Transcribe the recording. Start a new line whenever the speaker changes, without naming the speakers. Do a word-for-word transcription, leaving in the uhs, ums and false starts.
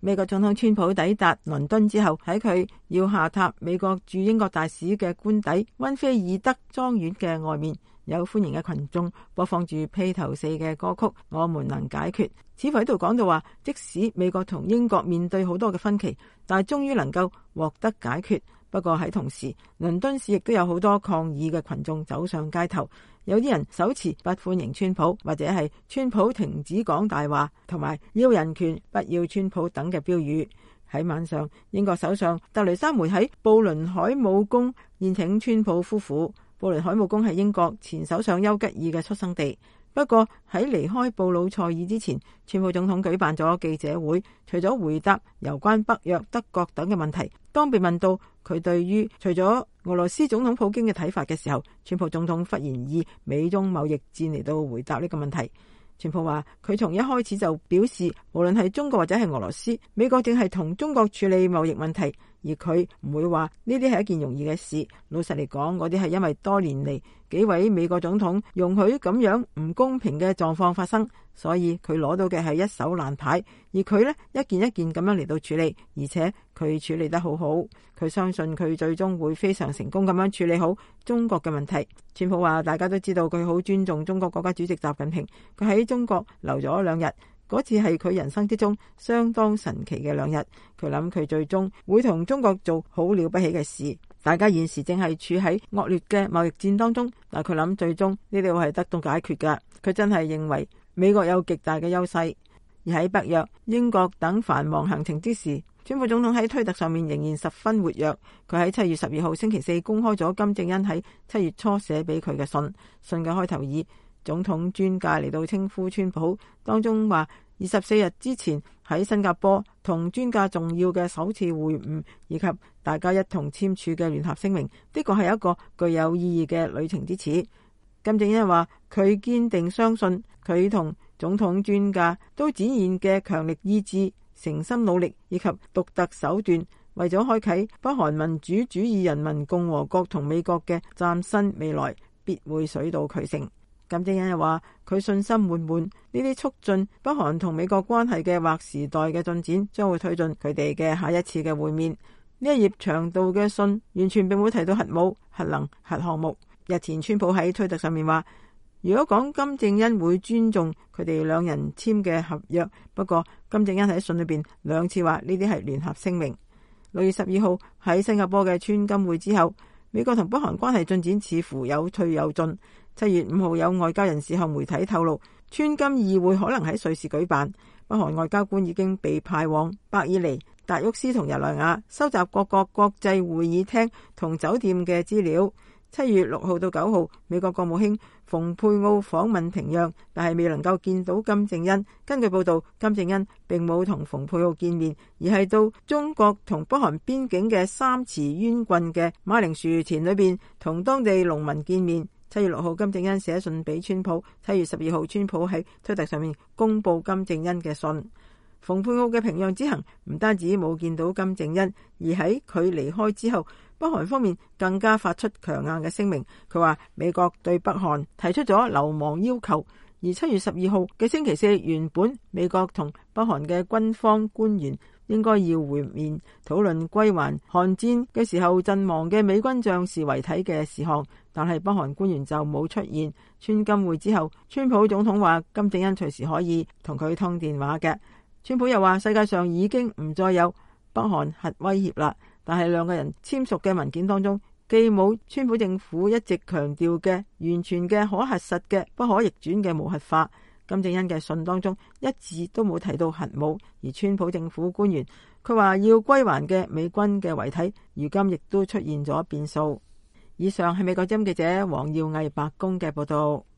美國總統川普抵達倫敦之後，喺佢要下榻美國駐英國大使嘅官邸溫菲爾德莊園嘅外面，有歡迎嘅群眾播放住披頭四嘅歌曲《我們能解決》，似乎喺度講到話，即使美國同英國面對好多嘅分歧，但係終於能夠獲得解決。不過喺同時，倫敦市亦都有好多抗議嘅群眾走上街頭，有啲人手持不歡迎川普，或者係川普停止講大話，同埋要人權不要川普等嘅標語。喺晚上，英國首相特蕾莎梅喺布倫海姆宮宴請川普夫婦。布倫海姆宮係英國前首相丘吉爾嘅出生地。不過喺離開布魯塞爾之前，川普總統舉辦咗記者會，除咗回答有關北約、德國等嘅問題，當被問到佢對於除咗俄羅斯總統普京嘅睇法嘅時候，川普總統忽然以美中貿易戰嚟到回答呢個問題。川普話佢從一開始就表示，無論係中國或者係俄羅斯，美國正係同中國處理貿易問題，而佢唔會話呢啲係一件容易嘅事。老實嚟講，嗰啲係因為多年嚟幾位美國總統容許咁樣唔公平嘅狀況發生，所以佢攞到嘅係一手爛牌，而佢呢一件一件咁樣嚟到處理，而且佢處理得好好。佢相信佢最終會非常成功咁樣處理好中國嘅問題。川普話大家都知道佢好尊重中國國家主席習近平，佢喺中國留咗兩日，嗰次係佢人生之中相當神奇嘅兩日。佢諗佢最終會同中國做好了不起嘅事。大家現時正係處喺惡劣嘅貿易戰當中，但佢諗最終呢度係得到解決㗎。佢真係認為美國有極大嘅優勢。而喺北約、英國等繁忙行程之時，川普總統喺推特上面仍然十分活躍。佢喺七月十二號星期四公開咗金正恩喺七月初寫俾佢嘅信，信嘅開頭以總統尊駕嚟到稱呼川普，當中話二十四日之前喺新加坡同尊駕重要嘅首次會晤，以及大家一同簽署嘅聯合聲明，呢個係一個具有意義嘅旅程之始。金正恩話佢堅定相信佢同總統尊駕都展現嘅強力意志、誠心努力以及獨特手段，為咗開啟北韓民主主義人民共和國同美國嘅嶄新未來，必會水到渠成。金正恩又話佢信心滿滿，呢啲促進北韓同美國關係嘅劃時代嘅進展，將會推進佢哋嘅下一次嘅會面。呢一頁長度嘅信完全並冇提到核武、核能、核項目。日前川普喺推特上面話，如果講金正恩會尊重佢哋兩人簽嘅合約，不過金正恩喺信裏邊兩次話呢啲係聯合聲明。六月十二號喺新加坡嘅川金會之後，美國同北韓關係進展似乎有退有進。七月五號有外交人士向媒體透露，川金議會可能喺瑞士舉辦，北韓外交官已經被派往伯爾尼、達沃斯同日內瓦收集各國國際會議廳同酒店嘅資料。七月六號到九號，美國國務卿蓬佩奧訪問平壤，但係未能夠見到金正恩。根據報道，金正恩並冇同蓬佩奧見面，而係到中國同北韓邊境嘅三池淵郡嘅馬鈴薯田裏邊同當地農民見面。七月六號，金正恩寫信俾川普。七月十二號，川普喺推特上面公布金正恩嘅信。蓬佩奧嘅平壤之行唔單止冇見到金正恩，而喺佢離開之後，北韓方面更加發出強硬嘅聲明。佢話美國對北韓提出咗流亡要求，而七月十二號嘅星期四，原本美國同北韓嘅軍方官員應該要會面，討論歸還韓戰嘅時候陣亡嘅美軍將士遺體嘅事項，但係北韓官員就冇出現。川金會之後，川普總統話金正恩隨時可以同佢通電話嘅。川普又話世界上已經唔再有北韓核威脅啦，但係兩個人簽署嘅文件當中，既冇川普政府一直強調嘅完全嘅可核實嘅不可逆轉嘅無核化。金正恩嘅信當中一字都冇提到核武，而川普政府官員佢話要歸還嘅美軍嘅遺體，如今亦都出現咗變數。以上係美國之音記者黃耀毅白宮嘅報道。